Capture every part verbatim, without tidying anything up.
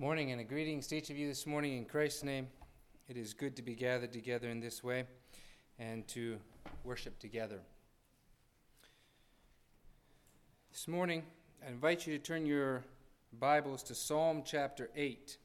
Morning and a greetings to each of you this morning in Christ's name. It is good to be gathered together in this way and to worship together. This morning, I invite you to turn your Bibles to Psalm chapter eight.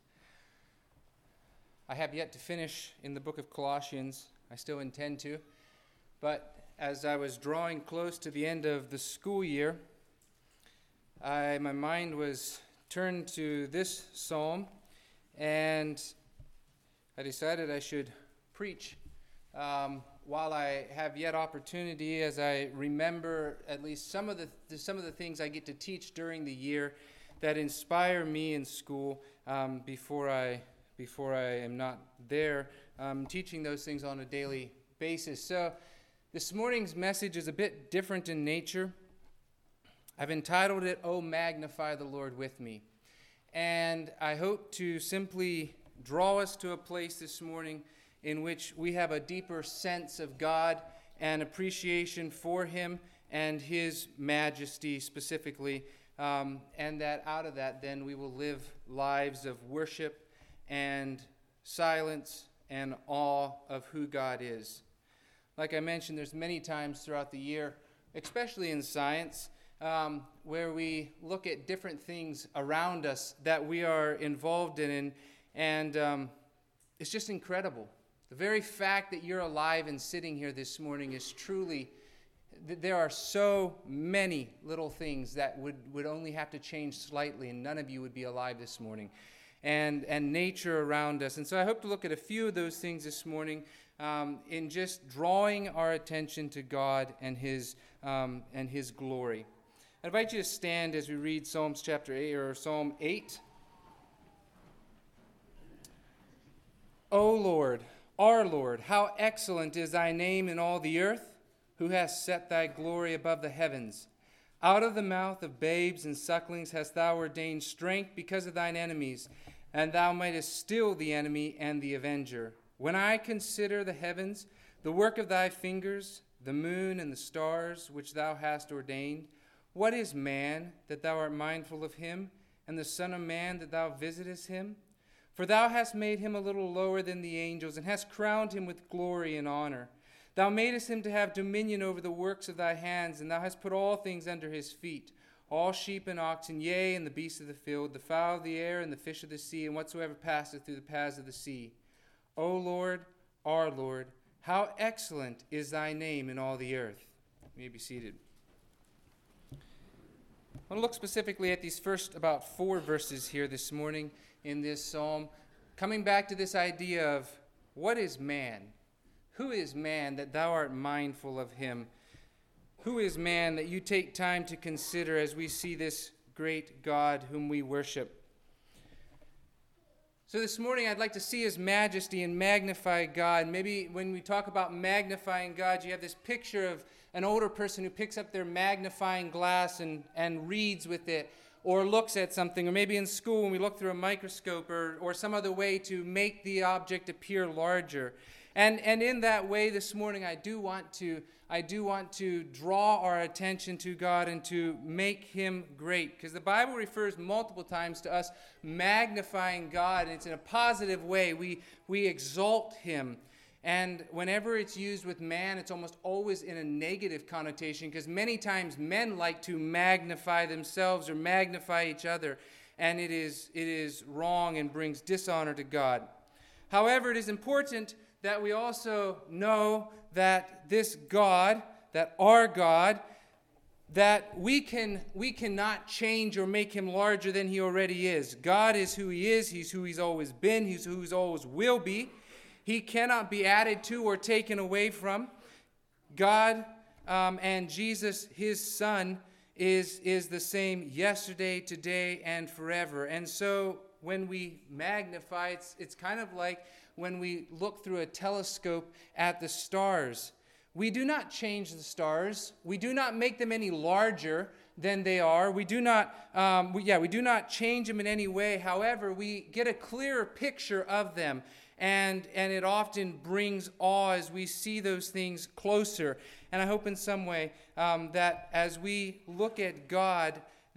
I have yet to finish in the book of Colossians. I still intend to. But as I was drawing close to the end of the school year, I, my mind was turned to this psalm, and I decided I should preach um, while I have yet opportunity, as I remember at least some of the some of the things I get to teach during the year that inspire me in school um, before I before I am not there um, teaching those things on a daily basis. So this morning's message is a bit different in nature. I've entitled it, "Oh, Magnify the Lord with Me." And I hope to simply draw us to a place this morning in which we have a deeper sense of God and appreciation for Him and His majesty specifically, um, and that out of that then we will live lives of worship and silence and awe of who God is. Like I mentioned, there's many times throughout the year, especially in science, Um, where we look at different things around us that we are involved in, and, and um, it's just incredible. The very fact that you're alive and sitting here this morning is truly, th- there are so many little things that would, would only have to change slightly, and none of you would be alive this morning, and, and nature around us. And so I hope to look at a few of those things this morning um, in just drawing our attention to God and His, um, and His glory. I invite you to stand as we read Psalms chapter eight, or Psalm eight. O Lord, our Lord, how excellent is thy name in all the earth, who hast set thy glory above the heavens. Out of the mouth of babes and sucklings hast thou ordained strength because of thine enemies, and thou mightest still the enemy and the avenger. When I consider the heavens, the work of thy fingers, the moon and the stars which thou hast ordained, what is man, that thou art mindful of him, and the son of man, that thou visitest him? For thou hast made him a little lower than the angels, and hast crowned him with glory and honor. Thou madest him to have dominion over the works of thy hands, and thou hast put all things under his feet, all sheep and oxen, yea, and the beasts of the field, the fowl of the air, and the fish of the sea, and whatsoever passeth through the paths of the sea. O Lord, our Lord, how excellent is thy name in all the earth. You may be seated. I want to look specifically at these first about four verses here this morning in this psalm, coming back to this idea of what is man? Who is man that thou art mindful of him? Who is man that you take time to consider as we see this great God whom we worship? So this morning I'd like to see His majesty and magnify God. Maybe when we talk about magnifying God, you have this picture of an older person who picks up their magnifying glass and, and reads with it, or looks at something, or maybe in school when we look through a microscope, or, or some other way to make the object appear larger. And and in that way this morning I do want to I do want to draw our attention to God and to make Him great, because the Bible refers multiple times to us magnifying God, and it's in a positive way. We we exalt Him. And whenever it's used with man, it's almost always in a negative connotation, because many times men like to magnify themselves or magnify each other, and it is it is wrong and brings dishonor to God. However, it is important that we also know that this God, that our God, that we can we cannot change or make Him larger than He already is. God is who He is. He's who He's always been. He's who He's always will be. He cannot be added to or taken away from. God um, and Jesus, His Son, is, is the same yesterday, today, and forever. And so when we magnify, it's, it's kind of like when we look through a telescope at the stars. We do not change the stars. We do not make them any larger than they are. We do not, um, we, yeah, we do not change them in any way. However, we get a clearer picture of them. And and it often brings awe as we see those things closer. And I hope in some way um, that as we look at God,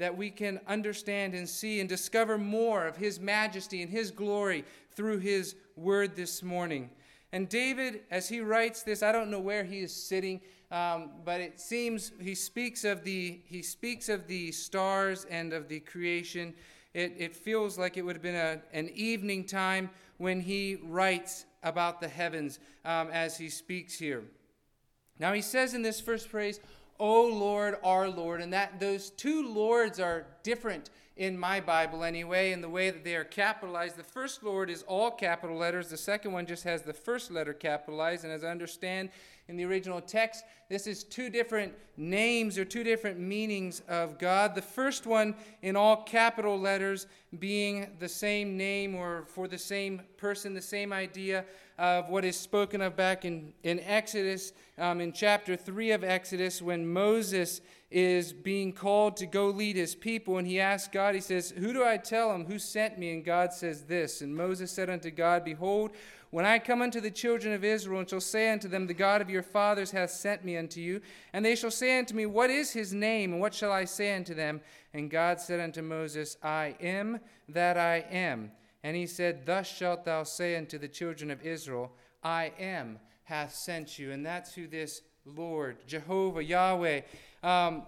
that we can understand and see and discover more of his majesty and his glory through his word this morning. And David, as he writes this, I don't know where he is sitting, um, but it seems he speaks of the he speaks of the stars and of the creation. It, it feels like it would have been a, an evening time when he writes about the heavens um, as he speaks here. Now he says in this first phrase, "O Lord, our Lord," and that those two Lords are different in my Bible anyway, in the way that they are capitalized. The first Lord is all capital letters. The second one just has the first letter capitalized. And as I understand in the original text, this is two different names or two different meanings of God. The first one in all capital letters being the same name or for the same person, the same idea of what is spoken of back in, in Exodus, um, in chapter three of Exodus, when Moses is being called to go lead his people, and he asks God, he says, "Who do I tell him? Who sent me?" And God says this, "And Moses said unto God, Behold, when I come unto the children of Israel, and shall say unto them, The God of your fathers hath sent me unto you, and they shall say unto me, What is his name? And what shall I say unto them? And God said unto Moses, I am that I am. And he said, Thus shalt thou say unto the children of Israel, I am hath sent you." And that's who this Lord, Jehovah, Yahweh, um,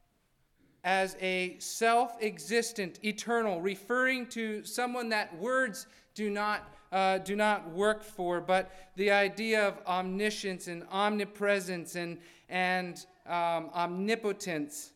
as a self-existent, eternal, referring to someone that words do not uh, do not work for, but the idea of omniscience and omnipresence and and um, omnipotence,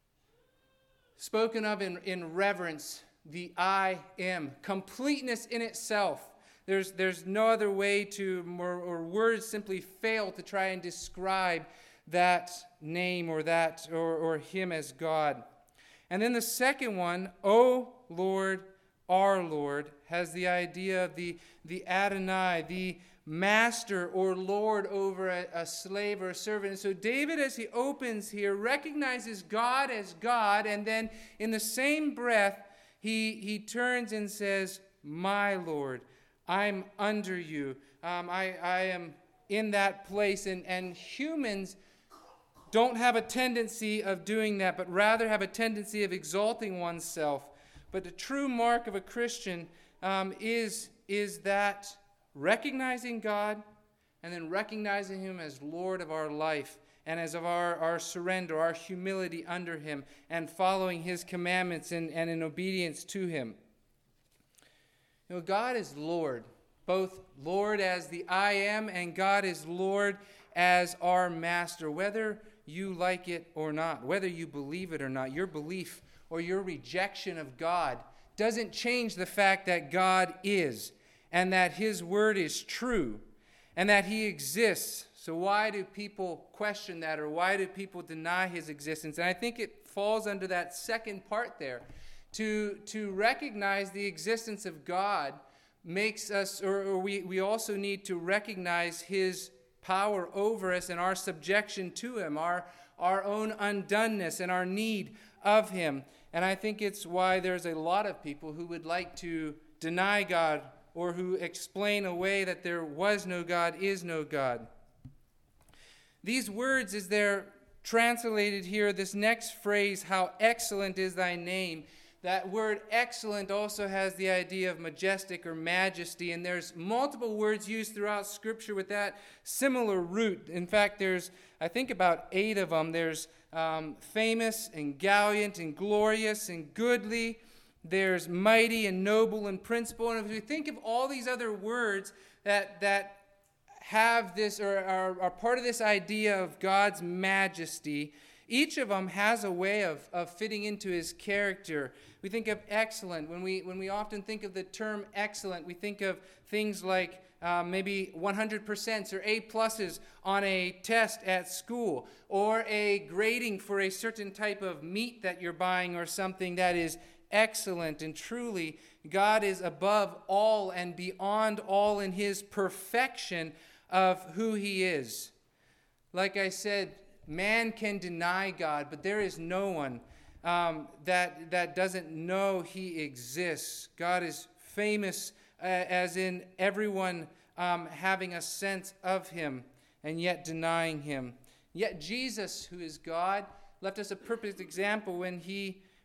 spoken of in, in reverence, the I am, completeness in itself. There's, there's no other way to, or, or words simply fail to try and describe that name or that, or, or him as God. And then the second one, O Lord, our Lord, has the idea of the, the Adonai, the master or Lord over a, a slave or a servant. And so David, as he opens here, recognizes God as God, and then in the same breath, he, he turns and says, my Lord, I'm under you. Um, I, I am in that place. And, and humans don't have a tendency of doing that, but rather have a tendency of exalting oneself. But the true mark of a Christian um, is, is that recognizing God and then recognizing him as Lord of our life and as of our, our surrender, our humility under him, and following his commandments and, and in obedience to him. You know, God is Lord, both Lord as the I am, and God is Lord as our master, whether you like it or not, whether you believe it or not. Your belief or your rejection of God doesn't change the fact that God is, and that his word is true, and that he exists. So why do people question that, or why do people deny his existence? And I think it falls under that second part there. To, to recognize the existence of God makes us, or, or we, we also need to recognize his power over us and our subjection to him, our, our own undoneness and our need of him. And I think it's why there's a lot of people who would like to deny God, or who explain away that there was no God, is no God. These words, as they're translated here, this next phrase, how excellent is thy name, that word excellent also has the idea of majestic or majesty, and there's multiple words used throughout Scripture with that similar root. In fact, there's, I think, about eight of them. There's um, famous and gallant and glorious and goodly. There's mighty and noble and principal. And if we think of all these other words that that have this, or are, are part of this idea of God's majesty, each of them has a way of, of fitting into his character. We think of excellent. When we when we often think of the term excellent, we think of things like uh, maybe one hundred percent or A pluses on a test at school, or a grading for a certain type of meat that you're buying, or something that is excellent. And truly, God is above all and beyond all in his perfection of who he is. Like I said, man can deny God, but there is no one um, that, that doesn't know he exists. God is famous uh, as in everyone um, having a sense of him and yet denying him. Yet Jesus, who is God, left us a perfect example when he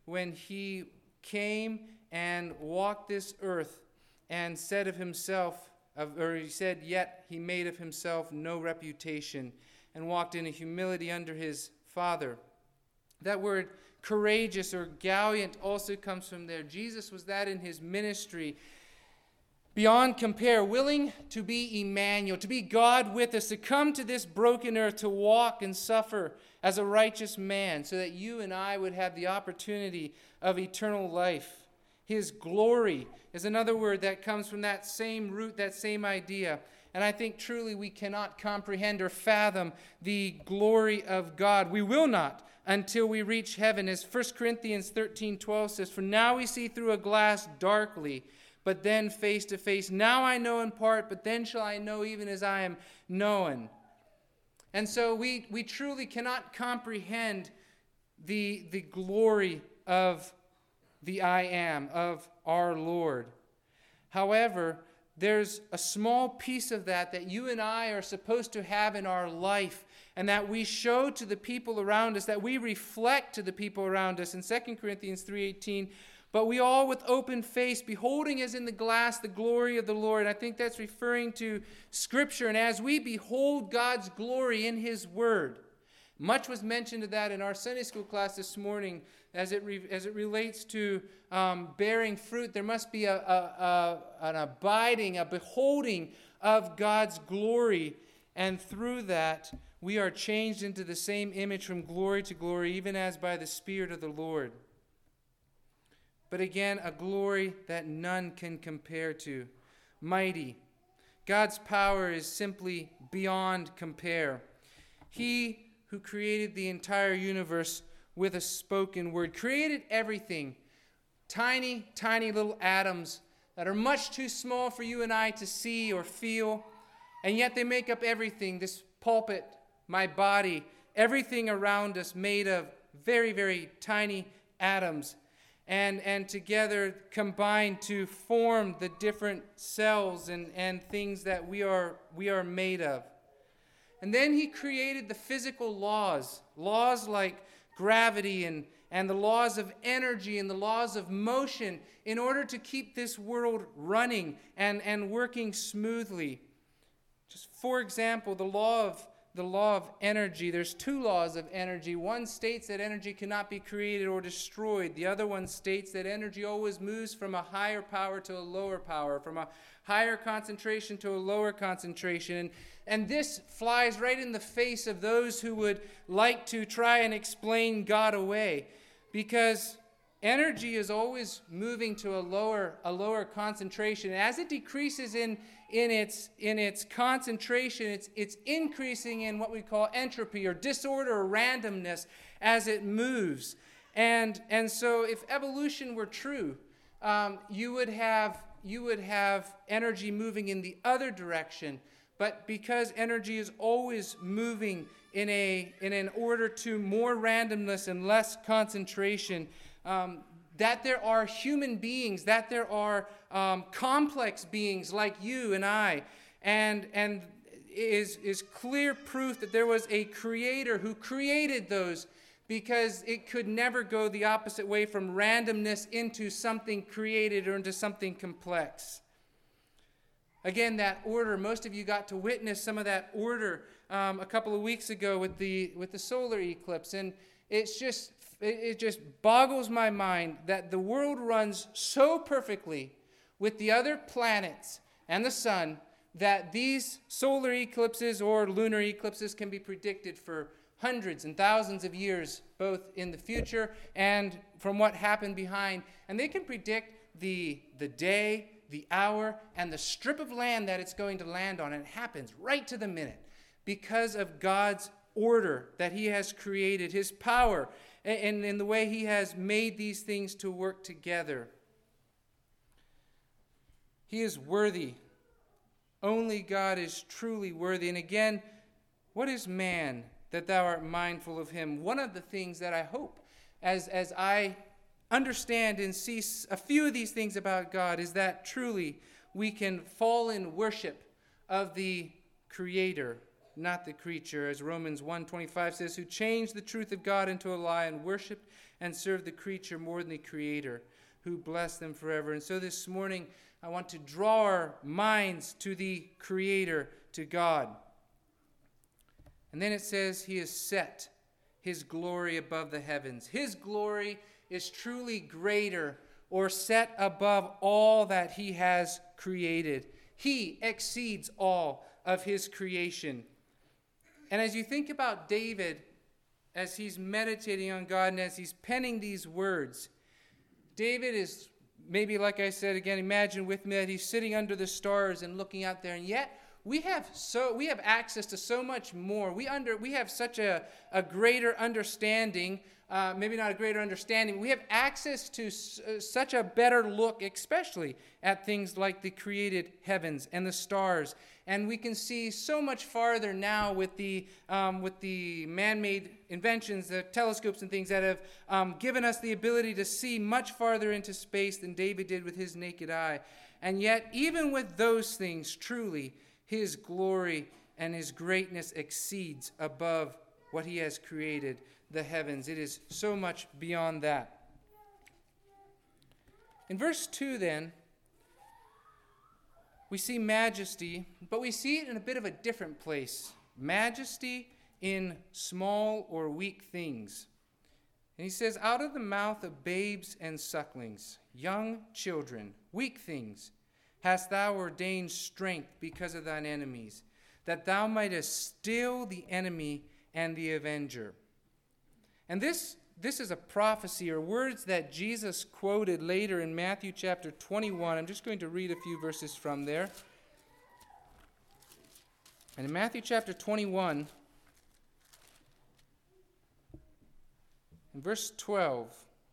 when he came and walked this earth and said of himself, of, or he said, yet he made of himself no reputation, and walked in a humility under his Father. That word courageous or gallant also comes from there. Jesus was that in his ministry. Beyond compare, willing to be Emmanuel, to be God with us, to come to this broken earth, to walk and suffer as a righteous man, so that you and I would have the opportunity of eternal life. His glory is another word that comes from that same root, that same idea. And I think truly we cannot comprehend or fathom the glory of God. We will not until we reach heaven. As First Corinthians thirteen twelve says, "For now we see through a glass darkly, but then face to face. Now I know in part, but then shall I know even as I am known." And so we, we truly cannot comprehend the, the glory of the I Am, of our Lord. However, there's a small piece of that that you and I are supposed to have in our life, and that we show to the people around us, that we reflect to the people around us. In Second Corinthians three eighteen, "But we all with open face, beholding as in the glass the glory of the Lord." And I think that's referring to Scripture. And as we behold God's glory in His Word, much was mentioned of that in our Sunday school class this morning as it re, as it relates to um, bearing fruit. There must be a, a, a, an abiding, a beholding of God's glory. And through that, we are changed into the same image from glory to glory, even as by the Spirit of the Lord. But again, a glory that none can compare to. Mighty. God's power is simply beyond compare. He who created the entire universe with a spoken word, created everything. Tiny, tiny little atoms that are much too small for you and I to see or feel, and yet they make up everything. This pulpit, my body, everything around us made of very, very tiny atoms. And, and together combine to form the different cells and, and things that we are, we are made of. And then he created the physical laws, laws like gravity and, and the laws of energy and the laws of motion, in order to keep this world running and, and working smoothly. Just for example, the law of The law of energy. There's two laws of energy. One states that energy cannot be created or destroyed. The other one states that energy always moves from a higher power to a lower power, from a higher concentration to a lower concentration. And, and this flies right in the face of those who would like to try and explain God away, because energy is always moving to a lower, a lower concentration. As it decreases in In its, in its concentration, it's, it's increasing in what we call entropy or disorder or randomness as it moves. And, and so if evolution were true, um, you would have, you would have energy moving in the other direction. But because energy is always moving in, a, in an order to more randomness and less concentration, um, that there are human beings, that there are um, complex beings like you and I, and, and is, is clear proof that there was a creator who created those, because it could never go the opposite way from randomness into something created or into something complex. Again, that order, most of you got to witness some of that order um, a couple of weeks ago with the, with the solar eclipse, and it's just It just boggles my mind that the world runs so perfectly with the other planets and the sun that these solar eclipses or lunar eclipses can be predicted for hundreds and thousands of years, both in the future and from what happened behind. And they can predict the, the day, the hour, and the strip of land that it's going to land on. And it happens right to the minute because of God's order that he has created, his power, and in the way he has made these things to work together. He is worthy. Only God is truly worthy. And again, what is man that thou art mindful of him? One of the things that I hope, as, as I understand and see a few of these things about God, is that truly we can fall in worship of the Creator, not the creature, as Romans one twenty-five says, who changed the truth of God into a lie and worshiped and served the creature more than the Creator, who blessed them forever. And so this morning, I want to draw our minds to the Creator, to God. And then it says he has set his glory above the heavens. His glory is truly greater or set above all that he has created. He exceeds all of his creation. And as you think about David, as he's meditating on God and as he's penning these words, David is, maybe like I said again, imagine with me that he's sitting under the stars and looking out there, and yet we have so we have access to so much more. We under we have such a, a greater understanding, uh, maybe not a greater understanding. We have access to s- uh, such a better look, especially at things like the created heavens and the stars. And we can see so much farther now with the um, with the man-made inventions, the telescopes and things that have um, given us the ability to see much farther into space than David did with his naked eye. And yet, even with those things, truly, his glory and his greatness exceeds above what he has created, the heavens. It is so much beyond that. In verse two, then, we see majesty, but we see it in a bit of a different place. Majesty in small or weak things. And he says, out of the mouth of babes and sucklings, young children, weak things, hast thou ordained strength because of thine enemies, that thou mightest still the enemy and the avenger. And this, this is a prophecy or words that Jesus quoted later in Matthew chapter twenty-one. I'm just going to read a few verses from there. And in Matthew chapter twenty-one, in verse twelve,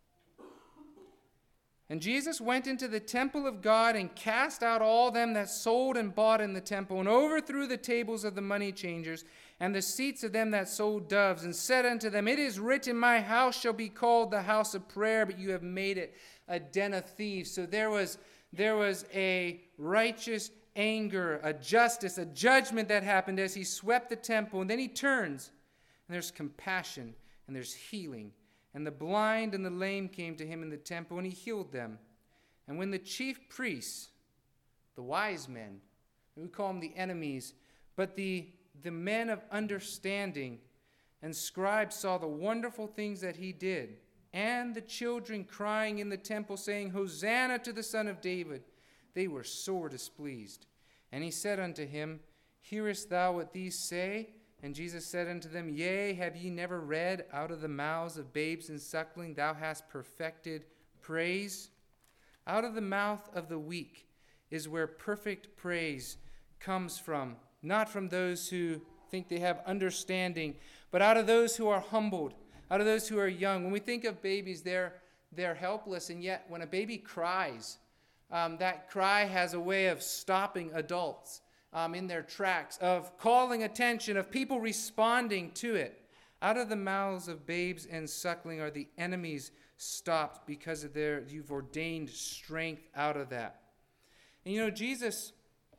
and Jesus went into the temple of God and cast out all them that sold and bought in the temple, and overthrew the tables of the money changers and the seats of them that sold doves, and said unto them, it is written, my house shall be called the house of prayer, but you have made it a den of thieves. So there was, there was a righteous anger, a justice, a judgment that happened as he swept the temple. And then he turns, and there's compassion, and there's healing. And the blind and the lame came to him in the temple, and he healed them. And when the chief priests, the wise men, we call them the enemies, but the, the men of understanding and scribes saw the wonderful things that he did, and the children crying in the temple, saying, Hosanna to the Son of David, they were sore displeased. And he said unto him, hearest thou what these say? And Jesus said unto them, yea, have ye never read, out of the mouths of babes and suckling thou hast perfected praise? Out of the mouth of the weak is where perfect praise comes from, not from those who think they have understanding, but out of those who are humbled, out of those who are young. When we think of babies, they're, they're helpless, and yet when a baby cries, um, that cry has a way of stopping adults Um, in their tracks, of calling attention, of people responding to it. Out of the mouths of babes and suckling are the enemies stopped because of their, you've ordained strength out of that. And you know, Jesus,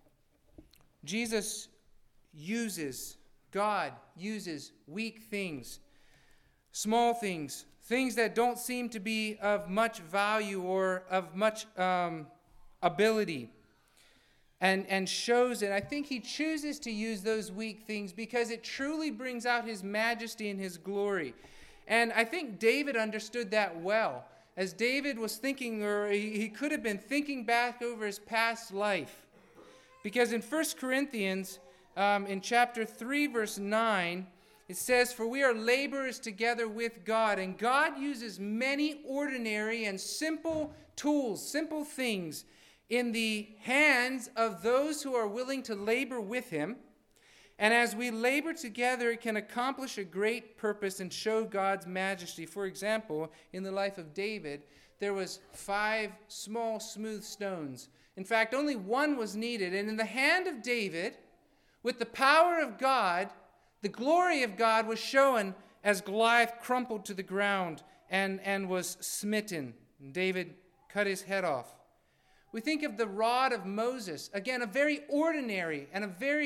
Jesus uses, God uses weak things, small things, things that don't seem to be of much value or of much um, ability. And, and shows it. I think he chooses to use those weak things because it truly brings out his majesty and his glory. And I think David understood that well. As David was thinking, or he, he could have been thinking back over his past life. Because in First Corinthians, um, in chapter three, verse nine, it says, for we are laborers together with God, and God uses many ordinary and simple tools, simple things, in the hands of those who are willing to labor with him. And as we labor together, it can accomplish a great purpose and show God's majesty. For example, in the life of David, there was five small, smooth stones. In fact, only one was needed. And in the hand of David, with the power of God, the glory of God was shown as Goliath crumpled to the ground and, and was smitten. And David cut his head off. We think of the rod of Moses. Again, a very ordinary and a very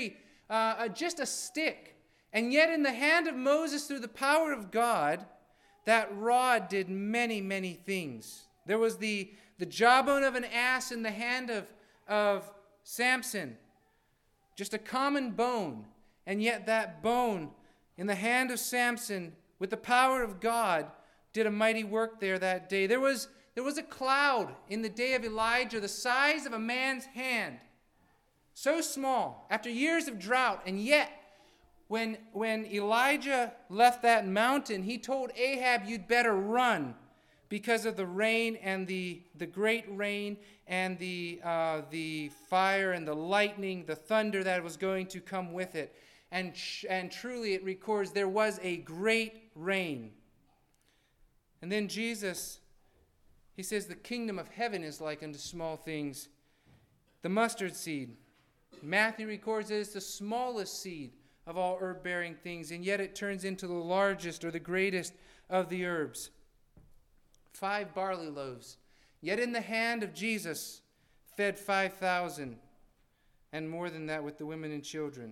uh, just a stick. And yet in the hand of Moses, through the power of God, that rod did many, many things. There was the, the jawbone of an ass in the hand of, of Samson, just a common bone. And yet that bone in the hand of Samson, with the power of God, did a mighty work there that day. There was, there was a cloud in the day of Elijah the size of a man's hand. So small, after years of drought, and yet when, when Elijah left that mountain, he told Ahab, you'd better run because of the rain and the, the great rain and the, uh, the fire and the lightning, the thunder that was going to come with it. And, and truly it records there was a great rain. And then Jesus, he says, the kingdom of heaven is like unto small things. The mustard seed. Matthew records it as the smallest seed of all herb-bearing things, and yet it turns into the largest or the greatest of the herbs. Five barley loaves, yet in the hand of Jesus fed five thousand, and more than that with the women and children.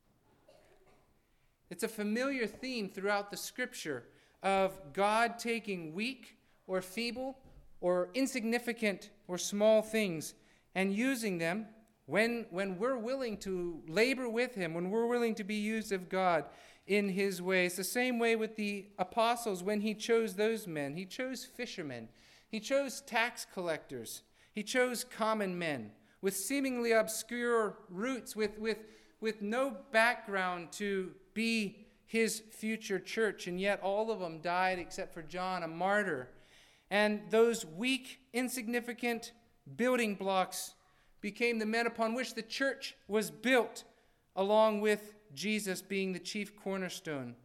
It's a familiar theme throughout the Scripture of God taking weak or feeble or insignificant or small things and using them when, when we're willing to labor with Him, when we're willing to be used of God in His way. It's the same way with the apostles when He chose those men. He chose fishermen. He chose tax collectors. He chose common men with seemingly obscure roots, with, with, with no background to be His future church, and yet all of them died except for John, a martyr. And those weak, insignificant building blocks became the men upon which the church was built, along with Jesus being the chief cornerstone.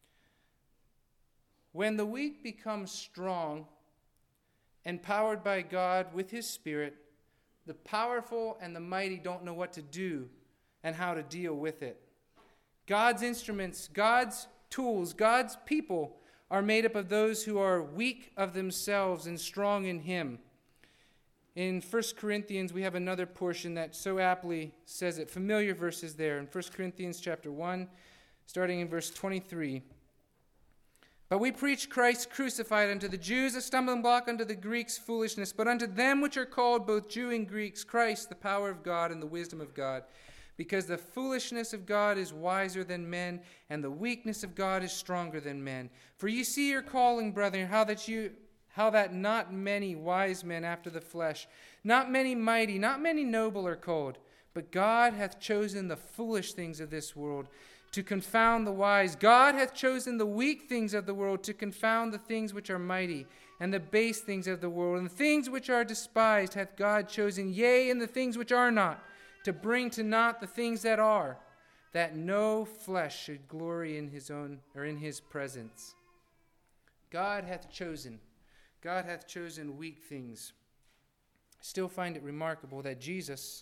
When the weak become strong, empowered by God with His Spirit, the powerful and the mighty don't know what to do and how to deal with it. God's instruments, God's tools, God's people are made up of those who are weak of themselves and strong in Him. In First Corinthians, we have another portion that so aptly says it. Familiar verses there in First Corinthians chapter one, starting in verse twenty-three. But we preach Christ crucified, unto the Jews a stumbling block, unto the Greeks foolishness, but unto them which are called, both Jew and Greeks, Christ the power of God and the wisdom of God. Because the foolishness of God is wiser than men, and the weakness of God is stronger than men. For ye see your calling, brethren, how that you how that not many wise men after the flesh, not many mighty, not many noble are called, but God hath chosen the foolish things of this world to confound the wise. God hath chosen the weak things of the world to confound the things which are mighty, and the base things of the world, and the things which are despised hath God chosen, yea, and the things which are not, to bring to naught the things that are, that no flesh should glory in his own or in his presence. God hath chosen, God hath chosen weak things. I still find it remarkable that Jesus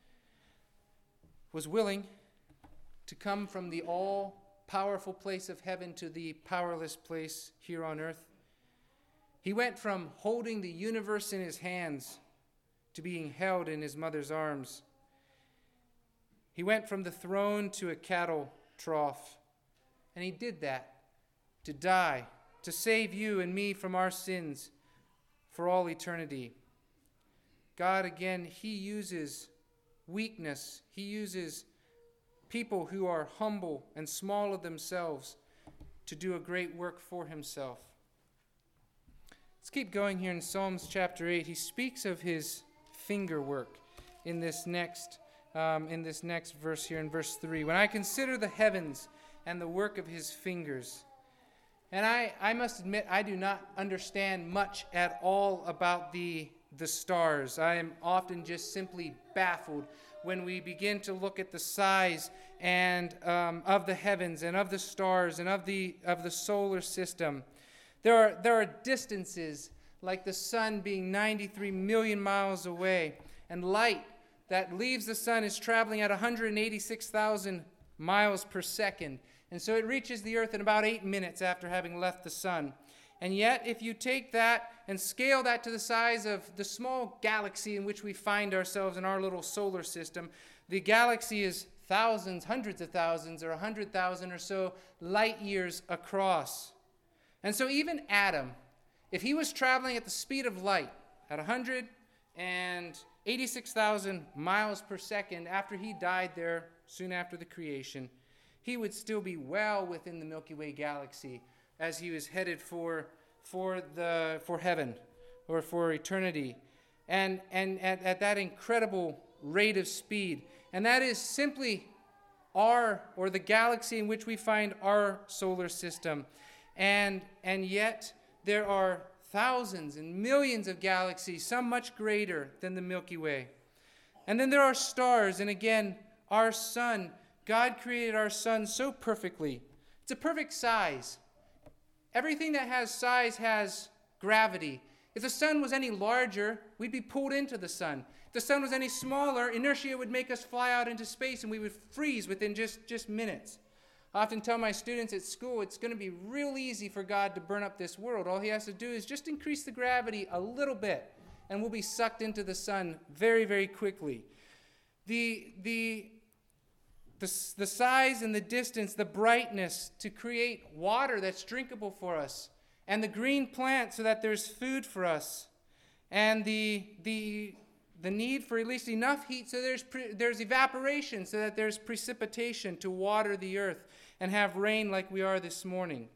was willing to come from the all-powerful place of heaven to the powerless place here on earth. He went from holding the universe in his hands to being held in his mother's arms. He went from the throne to a cattle trough. And he did that to die, to save you and me from our sins for all eternity. God, again, He uses weakness. He uses people who are humble and small of themselves to do a great work for Himself. Let's keep going here in Psalms chapter eight. He speaks of His finger work in this next Um, in this next verse here in verse three. When I consider the heavens and the work of His fingers. And I, I must admit, I do not understand much at all about the, the stars. I am often just simply baffled when we begin to look at the size and um, of the heavens and of the stars and of the of the solar system. There are, there are distances like the sun being ninety-three million miles away, and light that leaves the sun is traveling at one hundred eighty-six thousand miles per second. And so it reaches the earth in about eight minutes after having left the sun. And yet, if you take that and scale that to the size of the small galaxy in which we find ourselves in our little solar system, the galaxy is thousands, hundreds of thousands, or a hundred thousand or so light years across. And so even Adam, if he was traveling at the speed of light, at one hundred eighty-six thousand miles per second, after he died there soon after the creation, he would still be well within the Milky Way galaxy as he was headed for for the for heaven or for eternity, and and at, at that incredible rate of speed. And that is simply our, or the galaxy in which we find our solar system. And and yet there are thousands and millions of galaxies, some much greater than the Milky Way. And then there are stars, and again, our sun. God created our sun so perfectly. It's a perfect size. Everything that has size has gravity. If the sun was any larger, we'd be pulled into the sun. If the sun was any smaller, inertia would make us fly out into space and we would freeze within just, just minutes. I often tell my students at school it's going to be real easy for God to burn up this world. All he has to do is just increase the gravity a little bit and we'll be sucked into the sun very, very quickly. The, the, the, the size and the distance, the brightness to create water that's drinkable for us, and the green plant so that there's food for us, and the, the, the need for at least enough heat so there's, pre, there's evaporation so that there's precipitation to water the earth and have rain like we are this morning.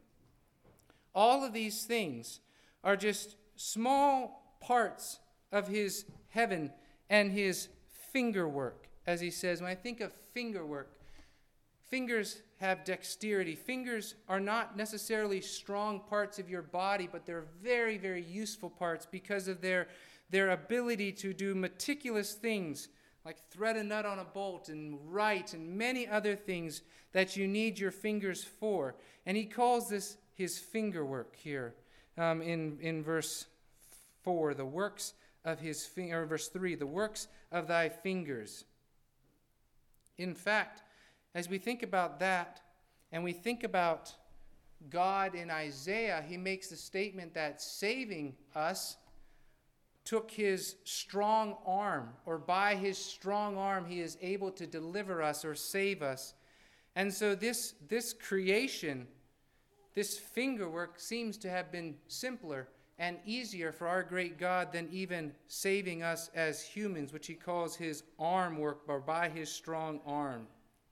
All of these things are just small parts of his heaven and his finger work, as he says. When I think of finger work, fingers have dexterity. Fingers are not necessarily strong parts of your body, but they're very, very useful parts because of their, their ability to do meticulous things, like thread a nut on a bolt and write and many other things that you need your fingers for. And he calls this his finger work here um, in, in verse four, the works of his finger, or verse three, the works of thy fingers. In fact, as we think about that, and we think about God in Isaiah, he makes the statement that saving us took his strong arm, or by his strong arm he is able to deliver us or save us. And so this, this creation, this finger work seems to have been simpler and easier for our great God than even saving us as humans, which he calls his arm work, or by his strong arm.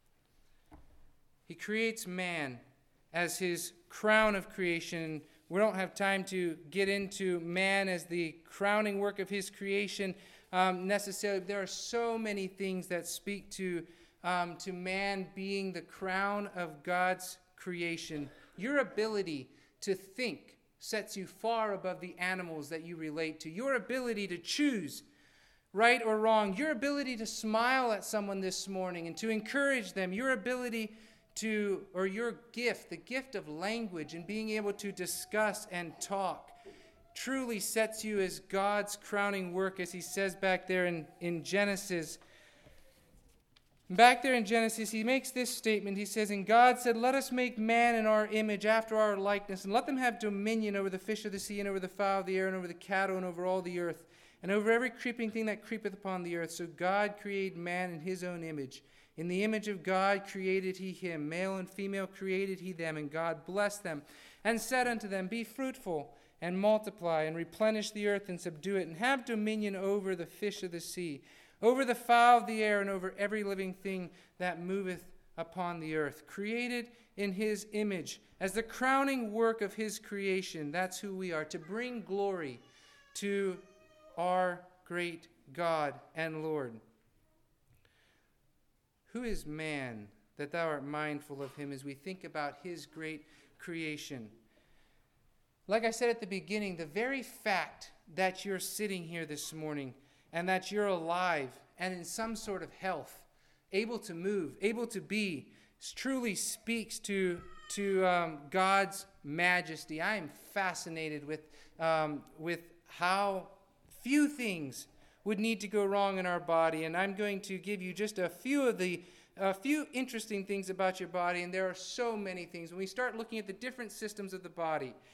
He creates man as his crown of creation. We don't have time to get into man as the crowning work of his creation um, necessarily. There are so many things that speak to, um, to man being the crown of God's creation. Your ability to think sets you far above the animals that you relate to. Your ability to choose right or wrong, your ability to smile at someone this morning and to encourage them, your ability to, or your gift, the gift of language and being able to discuss and talk, truly sets you as God's crowning work, as he says back there in, in Genesis. Back there in Genesis, he makes this statement. He says, and God said, let us make man in our image, after our likeness, and let them have dominion over the fish of the sea, and over the fowl of the air, and over the cattle, and over all the earth, and over every creeping thing that creepeth upon the earth. So God created man in his own image. In the image of God created he him. Male and female created he them. And God blessed them, and said unto them, be fruitful, and multiply, and replenish the earth, and subdue it, and have dominion over the fish of the sea, over the fowl of the air, and over every living thing that moveth upon the earth. Created in his image, as the crowning work of his creation. That's who we are, to bring glory to our great God and Lord. Who is man that thou art mindful of him, as we think about his great creation? Like I said at the beginning, the very fact that you're sitting here this morning and that you're alive and in some sort of health, able to move, able to be, truly speaks to, to um, God's majesty. I am fascinated with, um, with how few things would need to go wrong in our body, and I'm going to give you just a few of the a few interesting things about your body, and there are so many things. When we start looking at the different systems of the body,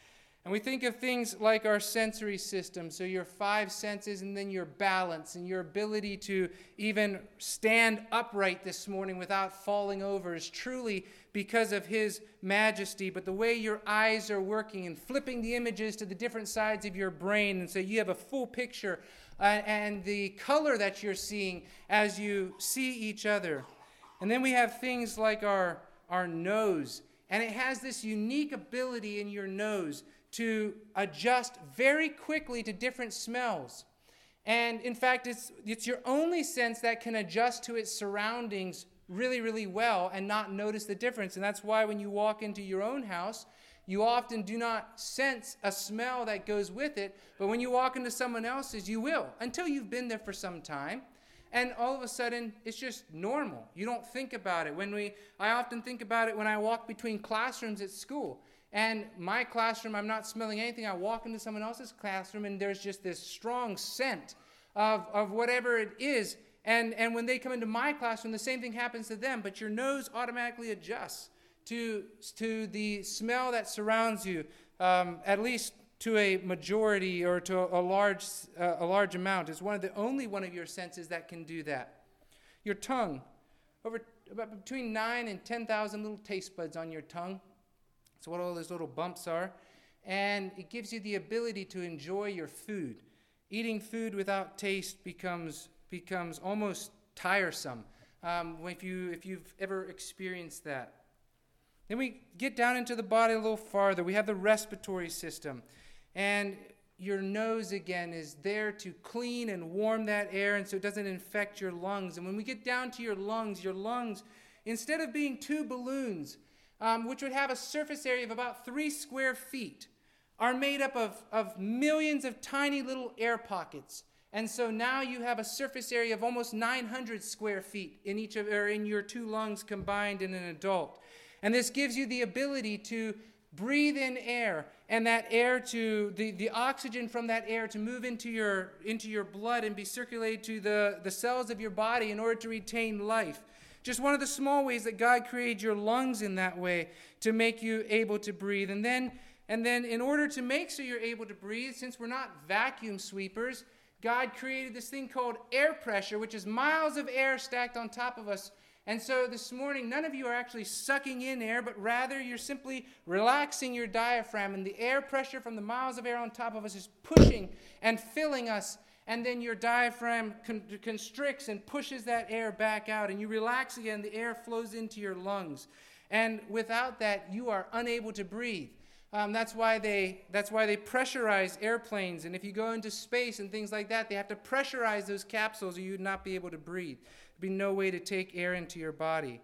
And we think of things like our sensory system, so your five senses and then your balance and your ability to even stand upright this morning without falling over is truly because of His majesty. But the way your eyes are working and flipping the images to the different sides of your brain, and so you have a full picture, uh, and the color that you're seeing as you see each other. And then we have things like our, our nose, and it has this unique ability in your nose to adjust very quickly to different smells. And in fact, it's it's your only sense that can adjust to its surroundings really, really well and not notice the difference. And that's why when you walk into your own house, you often do not sense a smell that goes with it. But when you walk into someone else's, you will, until you've been there for some time. And all of a sudden, it's just normal. You don't think about it. When we, I often think about it when I walk between classrooms at school. And my classroom, I'm not smelling anything. I walk into someone else's classroom, and there's just this strong scent of, of whatever it is. And, and when they come into my classroom, the same thing happens to them. But your nose automatically adjusts to, to the smell that surrounds you, um, at least to a majority or to a, a large, uh, a large amount. It's one of the only one of your senses that can do that. Your tongue, over about between nine and ten thousand little taste buds on your tongue. That's what all those little bumps are. And it gives you the ability to enjoy your food. Eating food without taste becomes becomes almost tiresome, um, if, you, if you've ever experienced that. Then we get down into the body a little farther. We have the respiratory system. And your nose, again, is there to clean and warm that air, and so it doesn't infect your lungs. And when we get down to your lungs, your lungs, instead of being two balloons, Um, which would have a surface area of about three square feet, are made up of, of millions of tiny little air pockets. And so now you have a surface area of almost nine hundred square feet in each of, or in your two lungs combined in an adult. And this gives you the ability to breathe in air, and that air to, the, the oxygen from that air to move into your, into your blood and be circulated to the, the cells of your body in order to retain life. Just one of the small ways that God created your lungs in that way to make you able to breathe. And then, and then in order to make so you're able to breathe, since we're not vacuum sweepers, God created this thing called air pressure, which is miles of air stacked on top of us. And so this morning, none of you are actually sucking in air, but rather you're simply relaxing your diaphragm, and the air pressure from the miles of air on top of us is pushing and filling us. And then your diaphragm con- constricts and pushes that air back out, and you relax again, the air flows into your lungs. And without that, you are unable to breathe. Um, that's why they that's why they pressurize airplanes, and if you go into space and things like that, they have to pressurize those capsules or you would not be able to breathe. There'd be no way to take air into your body.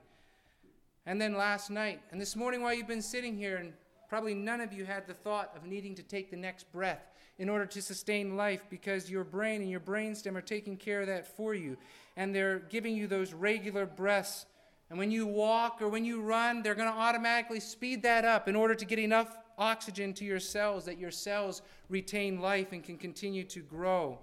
And then last night, and this morning while you've been sitting here, and probably none of you had the thought of needing to take the next breath in order to sustain life, because your brain and your brainstem are taking care of that for you. And they're giving you those regular breaths. And when you walk or when you run, they're going to automatically speed that up in order to get enough oxygen to your cells that your cells retain life and can continue to grow.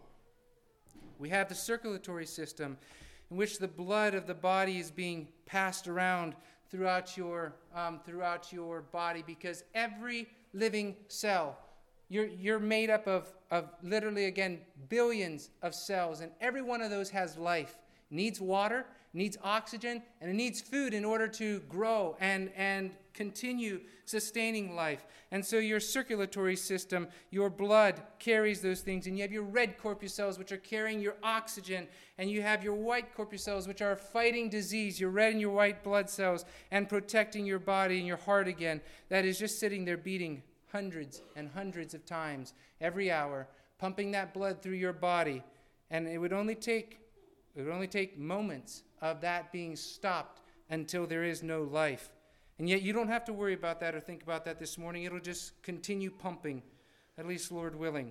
We have the circulatory system, in which the blood of the body is being passed around throughout your, um, throughout your body, because every living cell, You're, you're made up of, of literally, again, billions of cells, and every one of those has life. It needs water, needs oxygen, and it needs food in order to grow and, and continue sustaining life. And so your circulatory system, your blood carries those things, and you have your red corpuscles, which are carrying your oxygen, and you have your white corpuscles, which are fighting disease, your red and your white blood cells, and protecting your body and your heart again. That is just sitting there beating hundreds and hundreds of times every hour, pumping that blood through your body. And it would only take it would only take moments of that being stopped until there is no life. And yet you don't have to worry about that or think about that this morning. It'll just continue pumping, at least Lord willing.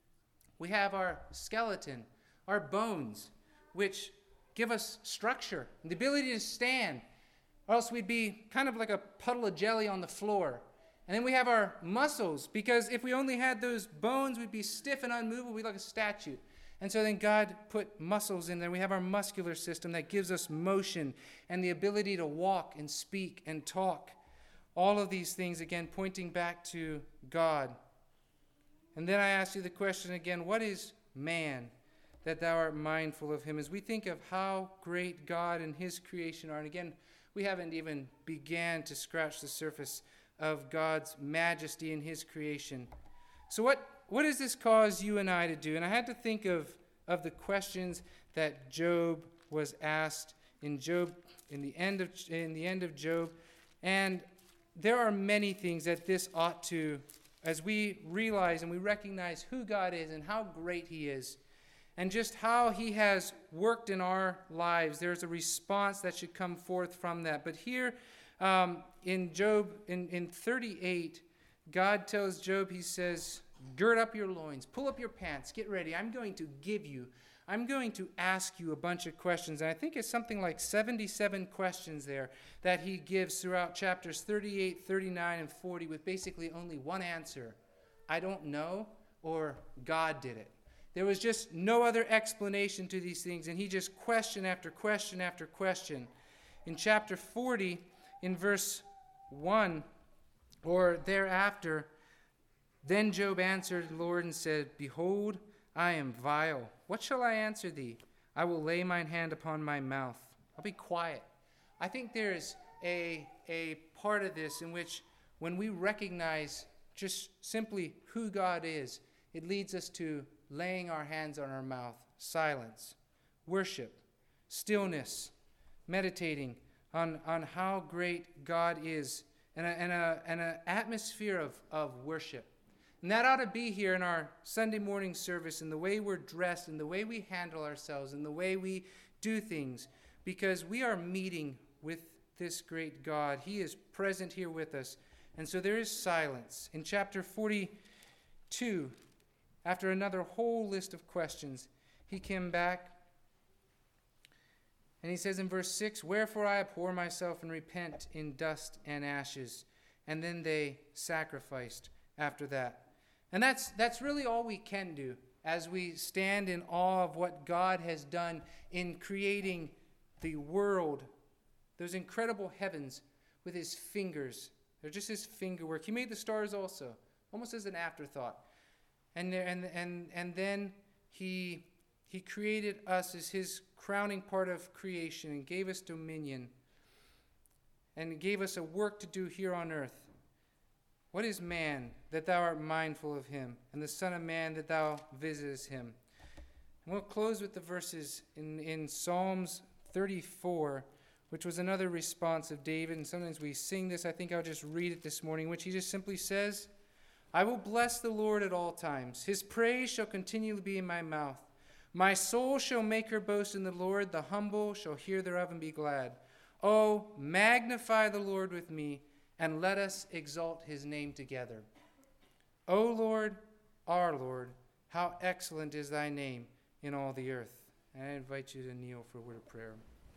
We have our skeleton, our bones, which give us structure, the ability to stand, or else we'd be kind of like a puddle of jelly on the floor. And then we have our muscles, because if we only had those bones, we'd be stiff and unmovable. We'd be like a statue. And so then God put muscles in there. We have our muscular system that gives us motion and the ability to walk and speak and talk. All of these things, again, pointing back to God. And then I ask you the question again, what is man that thou art mindful of him? As we think of how great God and his creation are, and again, we haven't even began to scratch the surface of God's majesty in his creation. So what, what does this cause you and I to do? And I had to think of, of the questions that Job was asked in Job, in the end of in the end of Job. And there are many things that this ought to, as we realize and we recognize who God is and how great he is, and just how he has worked in our lives, there's a response that should come forth from that. But here um, in Job, in, in thirty-eight, God tells Job, he says, gird up your loins, pull up your pants, get ready. I'm going to give you, I'm going to ask you a bunch of questions. And I think it's something like seventy-seven questions there that he gives throughout chapters thirty-eight, thirty-nine, and forty with basically only one answer. I don't know, or God did it. There was just no other explanation to these things, and he just question after question after question. In chapter forty, in verse one, or thereafter, then Job answered the Lord and said, behold, I am vile. What shall I answer thee? I will lay mine hand upon my mouth. I'll be quiet. I think there's a, a part of this in which when we recognize just simply who God is, it leads us to laying our hands on our mouth, silence, worship, stillness, meditating on, on how great God is, and an and a, and a atmosphere of, of worship. And that ought to be here in our Sunday morning service, in the way we're dressed, in the way we handle ourselves, in the way we do things, because we are meeting with this great God. He is present here with us. And so there is silence. In chapter forty-two, after another whole list of questions, he came back and he says in verse six, wherefore I abhor myself and repent in dust and ashes. And then they sacrificed after that. And that's that's really all we can do as we stand in awe of what God has done in creating the world, those incredible heavens with his fingers. They're just his finger work. He made the stars also, almost as an afterthought. And there, and and and then he he created us as his crowning part of creation and gave us dominion and gave us a work to do here on earth. What is man that thou art mindful of him, and the Son of Man that thou visitest him? And we'll close with the verses in, in Psalms thirty-four, which was another response of David. And sometimes we sing this. I think I'll just read it this morning, which he just simply says, I will bless the Lord at all times. His praise shall continually be in my mouth. My soul shall make her boast in the Lord. The humble shall hear thereof and be glad. Oh, magnify the Lord with me, and let us exalt his name together. O Lord, our Lord, how excellent is thy name in all the earth. And I invite you to kneel for a word of prayer.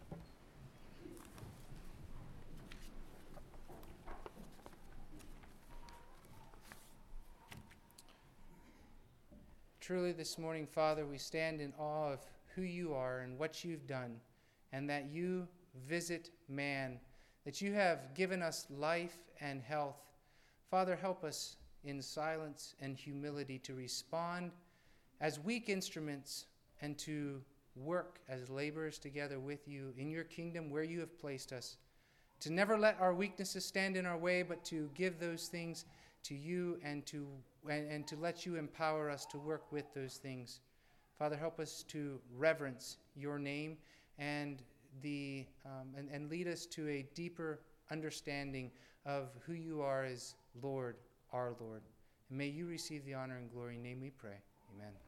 Truly this morning, Father, we stand in awe of who you are and what you've done, and that you visit man, that you have given us life and health. Father, help us in silence and humility to respond as weak instruments and to work as laborers together with you in your kingdom where you have placed us. To never let our weaknesses stand in our way, but to give those things to you and to and, and to let you empower us to work with those things. Father, help us to reverence your name and the um, and, and lead us to a deeper understanding of who you are as Lord, our Lord. And may you receive the honor and glory. In your name we pray. Amen.